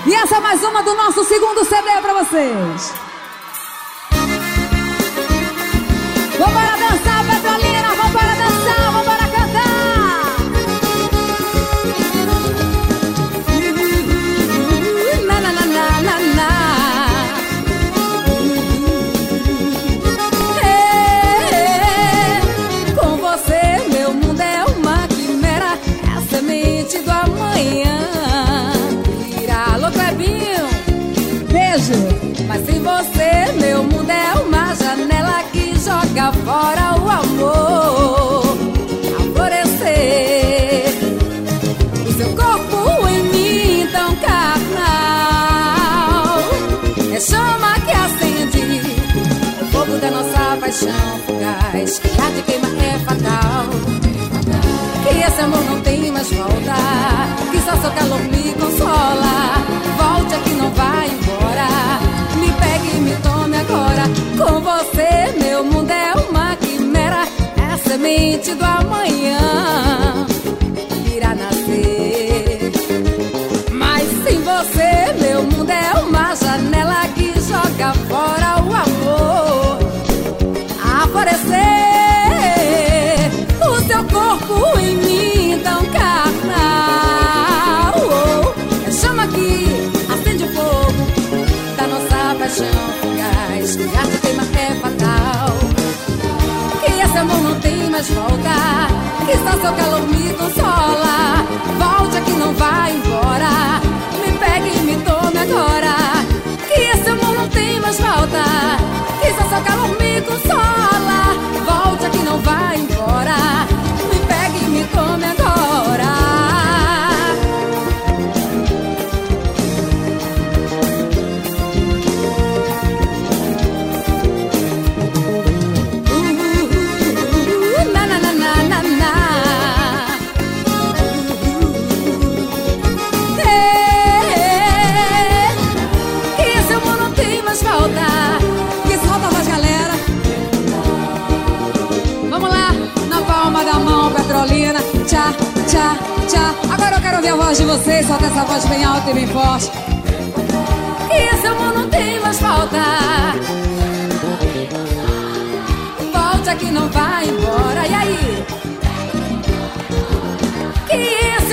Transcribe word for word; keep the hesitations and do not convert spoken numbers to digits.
E essa é mais uma do nosso segundo C D pra vocês. Vambora dançar, Petrolina, vambora dançar, vambora cantar. Na, na, na, na, na, na. É, com você meu mundo é uma quimera, é a semente do amanhã. Alô, Clebinho, beijo. Mas sem você, meu mundo é uma janela que joga fora o amor a florescer. O seu corpo em mim tão carnal é chama que acende o fogo da nossa paixão fugaz, que arde, queima, é fatal. Que esse amor não tem mais volta, que só seu calor me consola. Volte aqui, não vai embora, me pegue e me tome agora. Com você meu mundo é uma quimera, é a semente do amanhã que irá nascer. Mas sem você meu mundo é uma janela que joga fora o amor a florescer. O seu corpo em mim tão carnal é chama que acende o fogo da nossa paixão fugaz, que arde, queima, é fatal. Que esse amor não tem mais volta, que só seu calor me consola. Volte aqui, não vai embora, me pegue e me tome agora. Que esse amor não tem mais volta, que só seu calor me consola. Volte aqui, não vai embora, me pegue e me tome agora. Petrolina, tchá, tchá, tchá. Agora eu quero ouvir a voz de vocês, solta essa voz bem alta e bem forte. Que esse amor não tem mais falta, volte aqui, não vai embora. E aí? Que esse